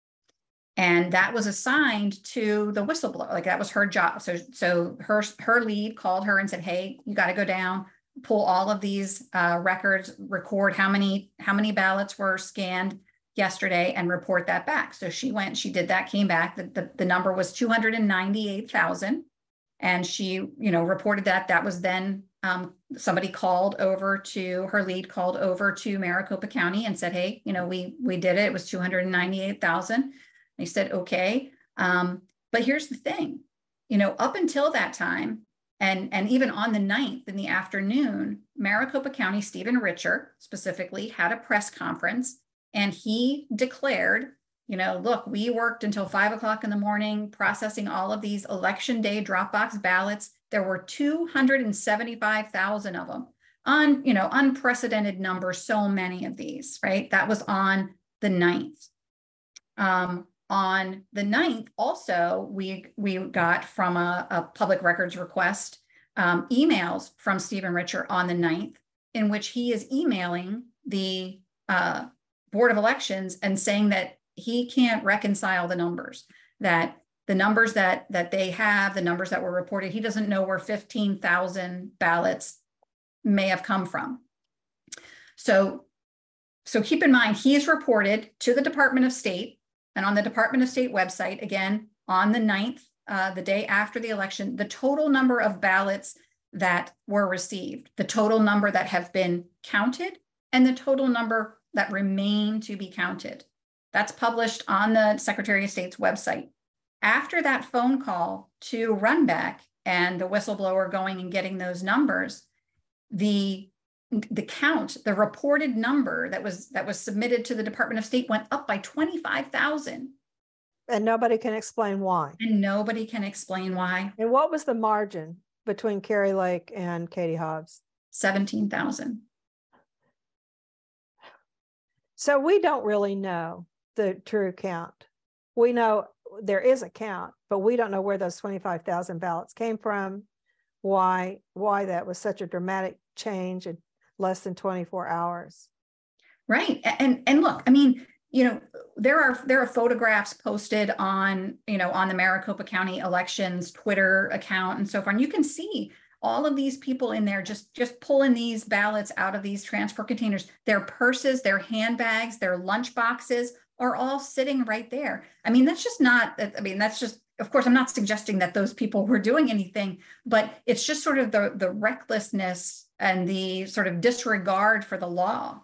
And that was assigned to the whistleblower. Like, that was her job. So her lead called her and said, hey, you got to go down, pull all of these records, record how many ballots were scanned, yesterday and report that back. So she did that, came back. The number was 298,000. And she, reported that was then somebody called over to her lead, called over to Maricopa County and said, hey, we did it. It was 298,000. They said, okay. But here's the thing, up until that time, and even on the 9th in the afternoon, Maricopa County, Stephen Richer specifically had a press conference, and he declared, look, we worked until 5 o'clock in the morning processing all of these election day Dropbox ballots. There were 275,000 of them, unprecedented number, so many of these, right? That was on the 9th. On the 9th, also, we got from a public records request emails from Stephen Richer on the 9th, in which he is emailing the Board of Elections and saying that he can't reconcile the numbers, that the numbers that they have, the numbers that were reported, he doesn't know where 15,000 ballots may have come from. So keep in mind, he's reported to the Department of State, and on the Department of State website, again, on the 9th, the day after the election, the total number of ballots that were received, the total number that have been counted, and the total number that remain to be counted. That's published on the Secretary of State's website. After that phone call to Runbeck and the whistleblower going and getting those numbers, the count, the reported number that was submitted to the Department of State went up by 25,000. And nobody can explain why. And nobody can explain why. And what was the margin between Kari Lake and Katie Hobbs? 17,000. So we don't really know the true count. We know there is a count, but we don't know where those 25,000 ballots came from, why that was such a dramatic change in less than 24 hours. Right. And look, I mean, there are photographs posted on, on the Maricopa County Elections Twitter account and so forth. And you can see all of these people in there just pulling these ballots out of these transport containers. Their purses, their handbags, their lunch boxes are all sitting right there. I mean, that's just, of course, I'm not suggesting that those people were doing anything, but it's just sort of the recklessness and the sort of disregard for the law.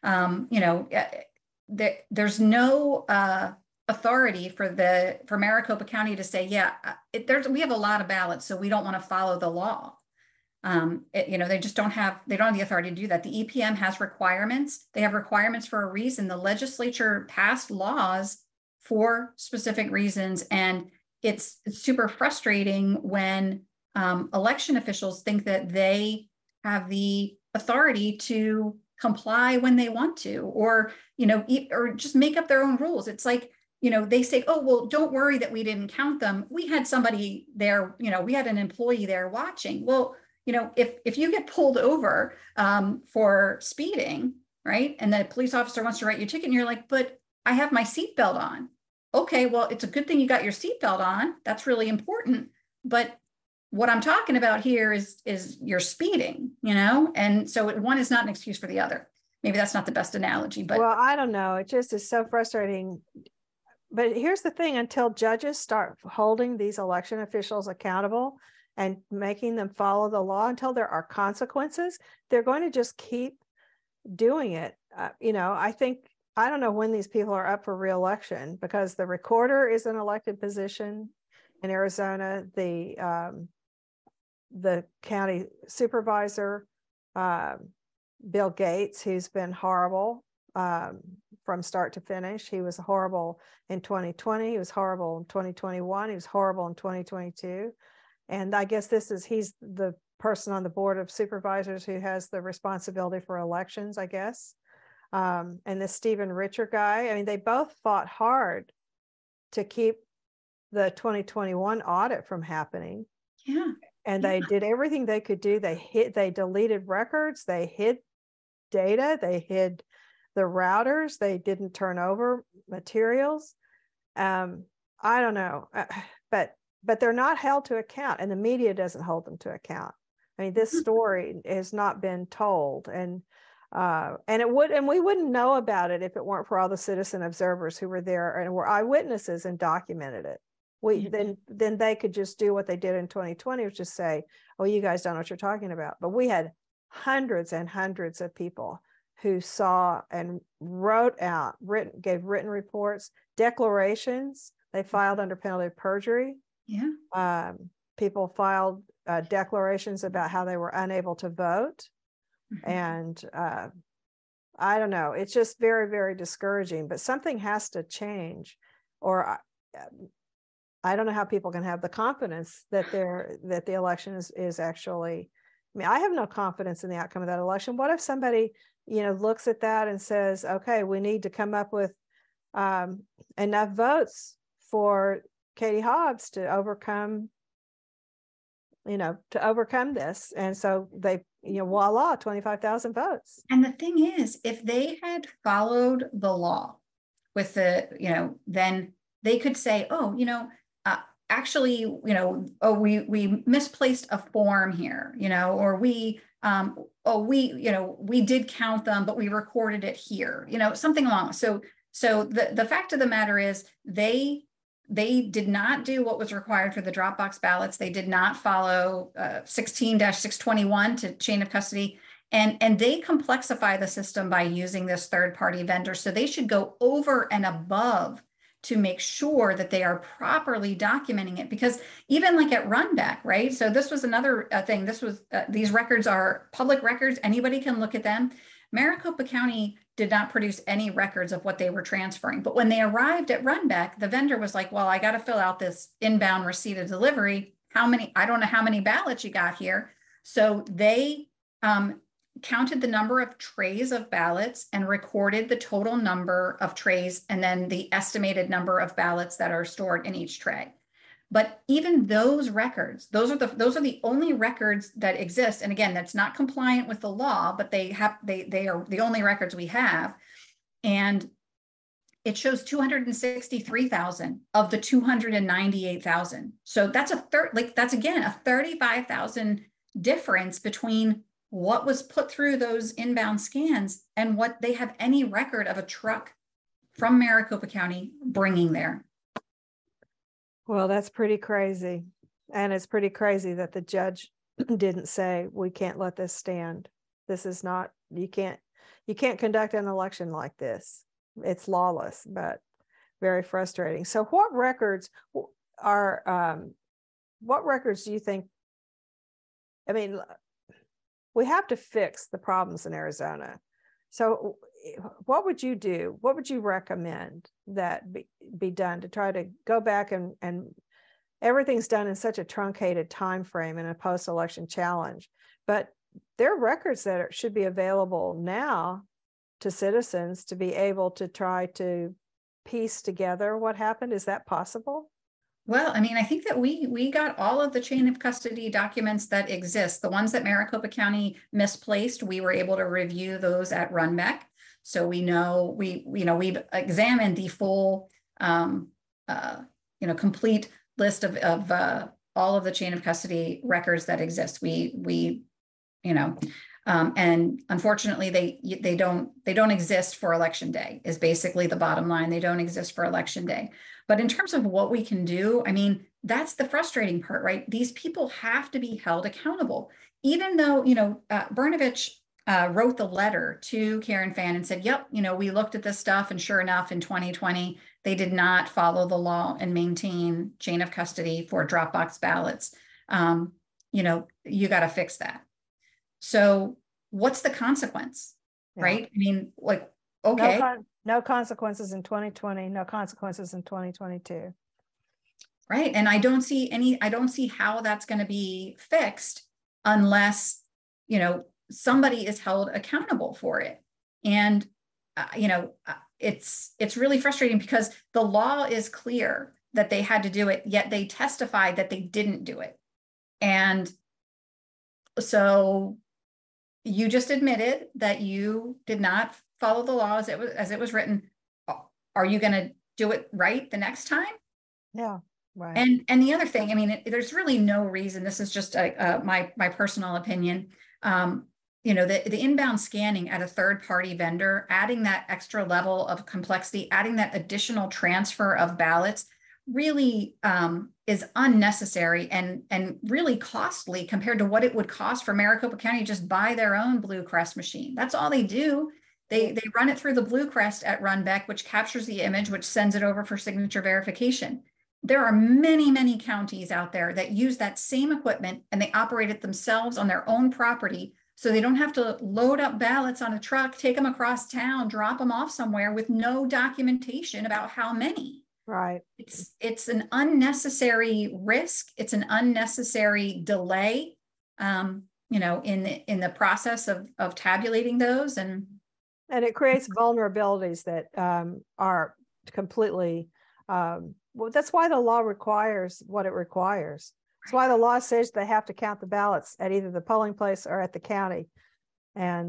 There's no authority for Maricopa County to say, we have a lot of ballots, so we don't want to follow the law. They just don't have the authority to do that. The EPM has requirements. They have requirements for a reason. The legislature passed laws for specific reasons, and it's super frustrating when election officials think that they have the authority to comply when they want to, or just make up their own rules. It's like, they say, oh, well, don't worry that we didn't count them. We had somebody there, we had an employee there watching. Well, if you get pulled over for speeding, right, and the police officer wants to write you a ticket, and you're like, but I have my seatbelt on. Okay, well, it's a good thing you got your seatbelt on. That's really important. But what I'm talking about here is you're speeding, and so one is not an excuse for the other. Maybe that's not the best analogy, but. Well, I don't know. It just is so frustrating. But here's the thing, until judges start holding these election officials accountable and making them follow the law, until there are consequences, they're going to just keep doing it. I don't know when these people are up for re-election, because the recorder is an elected position in Arizona. The county supervisor, Bill Gates, who's been horrible from start to finish. He was horrible in 2020. He was horrible in 2021. He was horrible in 2022. And I guess he's the person on the board of supervisors who has the responsibility for elections, I guess. And this Stephen Richer guy, they both fought hard to keep the 2021 audit from happening. Yeah. And they did everything they could do. They deleted records, they hid data, they hid the routers, they didn't turn over materials. I don't know, but they're not held to account, and the media doesn't hold them to account. This story has not been told, and And we wouldn't know about it if it weren't for all the citizen observers who were there and were eyewitnesses and documented it. Then they could just do what they did in 2020, which is say, oh, you guys don't know what you're talking about. But we had hundreds and hundreds of people who saw and gave written reports, declarations. They filed under penalty of perjury. Yeah. People filed declarations about how they were unable to vote. And I don't know, it's just very, very discouraging, but something has to change, or I don't know how people can have the confidence that the election is actually, I mean, I have no confidence in the outcome of that election. What if somebody, looks at that and says, okay, we need to come up with enough votes for Katie Hobbs to overcome this. And so they, voila, 25,000 votes. And the thing is, if they had followed the law with then they could say, actually, we misplaced a form here, or we did count them, but we recorded it here, something along. So the fact of the matter is they did not do what was required for the drop box ballots. They did not follow 16-621 to chain of custody. And they complexify the system by using this third-party vendor. So they should go over and above to make sure that they are properly documenting it. Because even like at Runback, right? So this was another thing. This was, these records are public records. Anybody can look at them. Maricopa County did not produce any records of what they were transferring. But when they arrived at Runback, the vendor was like, well, I got to fill out this inbound receipt of delivery. I don't know how many ballots you got here. So they counted the number of trays of ballots and recorded the total number of trays and then the estimated number of ballots that are stored in each tray. But even those records, those are the only records that exist. And again, that's not compliant with the law, but they are the only records we have. And it shows 263,000 of the 298,000. So that's that's again a 35,000 difference between what was put through those inbound scans and what they have any record of a truck from Maricopa County bringing there. Well, that's pretty crazy. And it's pretty crazy that the judge didn't say, we can't let this stand. This is not, you can't conduct an election like this. It's lawless, but very frustrating. So what records do you think, I mean, we have to fix the problems in Arizona. So what would you do? What would you recommend that be done to try to go back and everything's done in such a truncated time frame in a post-election challenge, but there are records that should be available now to citizens to be able to try to piece together what happened. Is that possible? Well, I mean, I think that we got all of the chain of custody documents that exist. The ones that Maricopa County misplaced, we were able to review those at Runback. So we know we've examined the full complete list of all of the chain of custody records that exist. And unfortunately, they don't exist for election day is basically the bottom line. They don't exist for election day. But in terms of what we can do, I mean, that's the frustrating part, right? These people have to be held accountable, even though, Brnovich wrote the letter to Karen Fann and said, yep, we looked at this stuff and sure enough, in 2020, they did not follow the law and maintain chain of custody for Dropbox ballots. You got to fix that. So what's the consequence, right? I mean, like, okay. No consequences in 2020, no consequences in 2022. Right. And I don't see how that's going to be fixed unless, somebody is held accountable for it. And, it's really frustrating because the law is clear that they had to do it, yet they testified that they didn't do it. And so you just admitted that you did not follow the law as it was written. Are you going to do it right the next time? Yeah, right. And the other thing, I mean, there's really no reason. This is just my personal opinion. the inbound scanning at a third-party vendor, adding that extra level of complexity, adding that additional transfer of ballots really is unnecessary and really costly compared to what it would cost for Maricopa County to just buy their own Bluecrest machine. That's all they do. They run it through the Bluecrest at Runbeck, which captures the image, which sends it over for signature verification. There are many, many counties out there that use that same equipment and they operate it themselves on their own property. So they don't have to load up ballots on a truck, take them across town, drop them off somewhere with no documentation about how many. Right. It's an unnecessary risk. It's an unnecessary delay, in the process of tabulating those. And it creates vulnerabilities that are completely, well, that's why the law requires what it requires. That's why the law says they have to count the ballots at either the polling place or at the county. And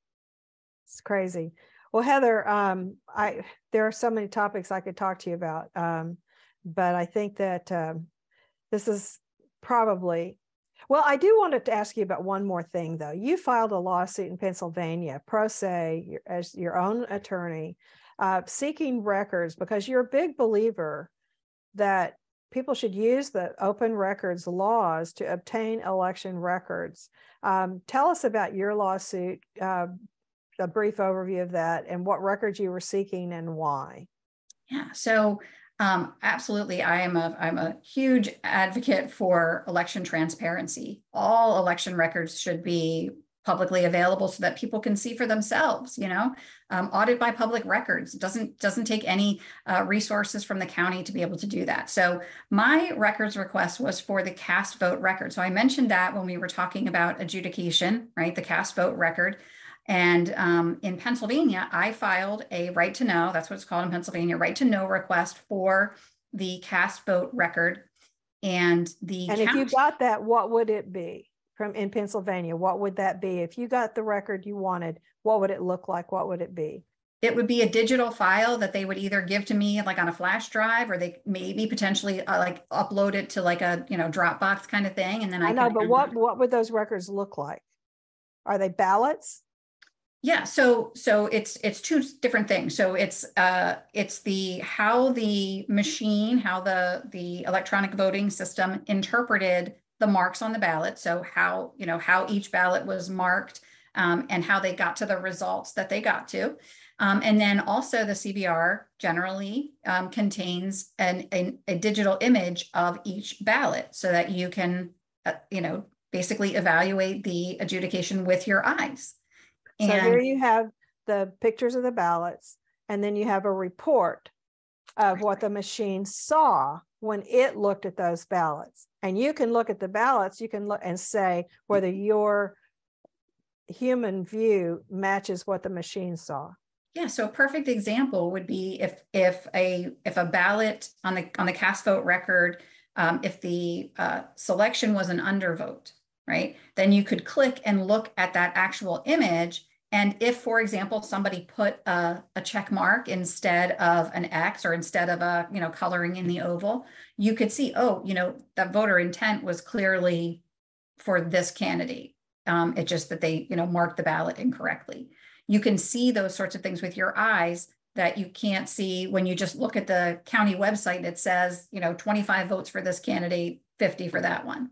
it's crazy. Well, Heather, there are so many topics I could talk to you about, but I think that this is probably, well, I do want to ask you about one more thing, though. You filed a lawsuit in Pennsylvania, pro se, as your own attorney, seeking records because you're a big believer that people should use the open records laws to obtain election records. Tell us about your lawsuit, a brief overview of that, and what records you were seeking and why. Yeah, so absolutely, I'm a huge advocate for election transparency. All election records should be publicly available so that people can see for themselves. Audit by public records doesn't take any resources from the county to be able to do that. So my records request was for the cast vote record. So I mentioned that when we were talking about adjudication, right? The cast vote record. And in Pennsylvania, I filed a right to know, that's what it's called in Pennsylvania, right to know request for the cast vote record. And if you got that, what would it be in Pennsylvania? What would that be? If you got the record you wanted, what would it look like? What would it be? It would be a digital file that they would either give to me like on a flash drive, or they maybe potentially like upload it to like a, Dropbox kind of thing. And then I know, but what would those records look like? Are they ballots? Yeah, so it's two different things. So it's how the machine, how the electronic voting system interpreted the marks on the ballot. So how each ballot was marked, and how they got to the results that they got to. And then also the CVR generally contains a digital image of each ballot so that you can basically evaluate the adjudication with your eyes. So here you have the pictures of the ballots, and then you have a report of what the machine saw when it looked at those ballots. And you can look at the ballots, you can look and say whether your human view matches what the machine saw. Yeah, so a perfect example would be if a ballot on the cast vote record, if the selection was an undervote, right? Then you could click and look at that actual image. And if, for example, somebody put a check mark instead of an X, or instead of a, coloring in the oval, you could see, that voter intent was clearly for this candidate. It's just that they, marked the ballot incorrectly. You can see those sorts of things with your eyes that you can't see when you just look at the county website. It says, 25 votes for this candidate, 50 for that one.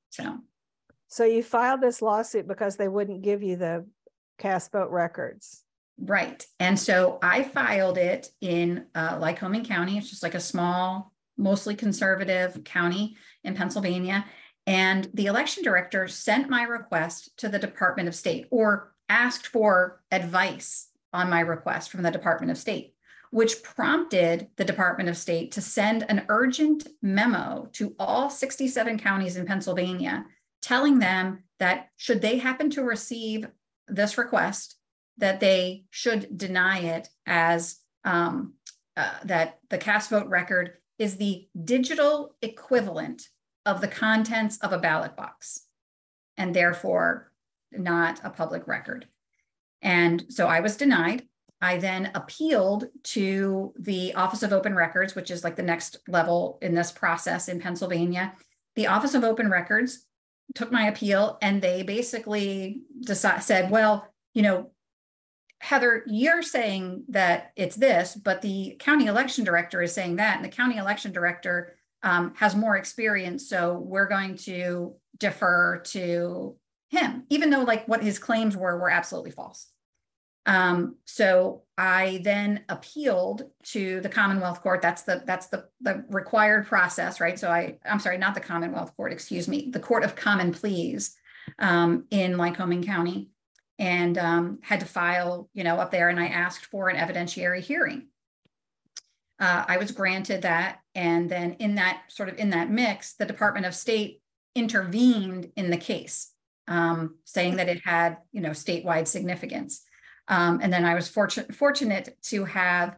So you filed this lawsuit because they wouldn't give you the cast vote records. Right. And so I filed it in Lycoming County. It's just like a small, mostly conservative county in Pennsylvania. And the election director sent my request to the Department of State, or asked for advice on my request from the Department of State, which prompted the Department of State to send an urgent memo to all 67 counties in Pennsylvania, telling them that should they happen to receive this request, that they should deny it, as that the cast vote record is the digital equivalent of the contents of a ballot box, and therefore not a public record. And so I was denied. I then appealed to the Office of Open Records, which is like the next level in this process in Pennsylvania. The Office of Open Records took my appeal, and they basically said, well, Heather, you're saying that it's this, but the county election director is saying that, and the county election director has more experience, so we're going to defer to him, even though like what his claims were absolutely false. So I then appealed to the Commonwealth Court. That's the required process, right? So I'm sorry, not the Commonwealth Court, excuse me, the Court of Common Pleas in Lycoming County, and had to file, up there, and I asked for an evidentiary hearing. I was granted that, and then in that mix, the Department of State intervened in the case, saying that it had, statewide significance. And then I was fortunate to have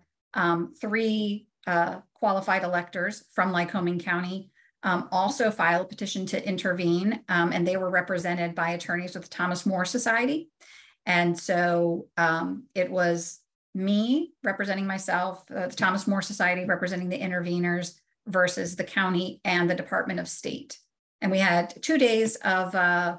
3 qualified electors from Lycoming County also file a petition to intervene, and they were represented by attorneys with the Thomas More Society. And so it was me representing myself, the Thomas More Society representing the interveners, versus the county and the Department of State. And we had 2 days of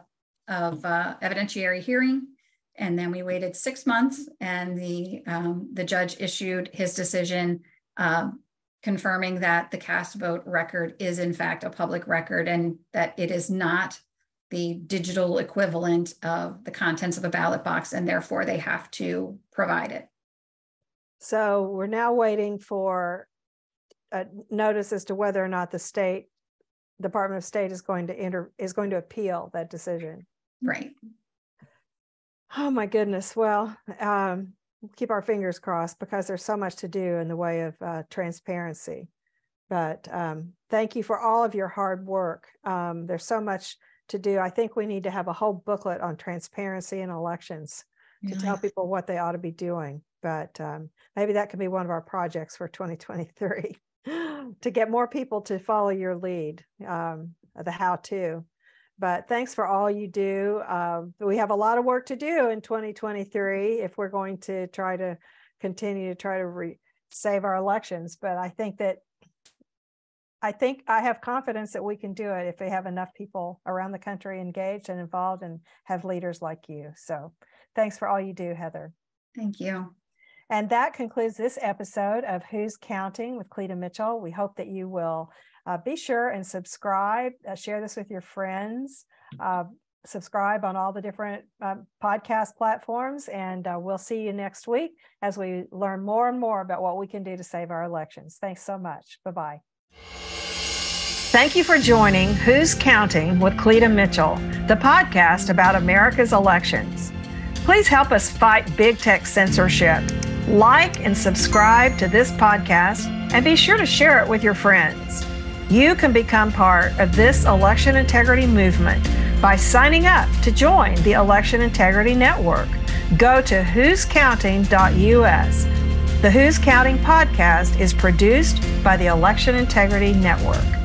evidentiary hearing. And then we waited 6 months, and the judge issued his decision confirming that the cast vote record is in fact a public record, and that it is not the digital equivalent of the contents of a ballot box, and therefore they have to provide it. So we're now waiting for a notice as to whether or not the Department of State is going to appeal that decision. Right. Oh my goodness. Well, keep our fingers crossed, because there's so much to do in the way of transparency. But thank you for all of your hard work. There's so much to do. I think we need to have a whole booklet on transparency in elections to tell people what they ought to be doing. But maybe that could be one of our projects for 2023 to get more people to follow your lead, the how-to. But thanks for all you do. We have a lot of work to do in 2023 if we're going to try to continue to save our elections. But I think I have confidence that we can do it if we have enough people around the country engaged and involved and have leaders like you. So thanks for all you do, Heather. Thank you. And that concludes this episode of Who's Counting with Cleta Mitchell. We hope that you will be sure and subscribe, share this with your friends, subscribe on all the different podcast platforms, and we'll see you next week as we learn more and more about what we can do to save our elections. Thanks so much. Bye-bye. Thank you for joining Who's Counting with Cleta Mitchell, the podcast about America's elections. Please help us fight big tech censorship. Like and subscribe to this podcast, and be sure to share it with your friends. You can become part of this election integrity movement by signing up to join the Election Integrity Network. Go to whoscounting.us. The Who's Counting podcast is produced by the Election Integrity Network.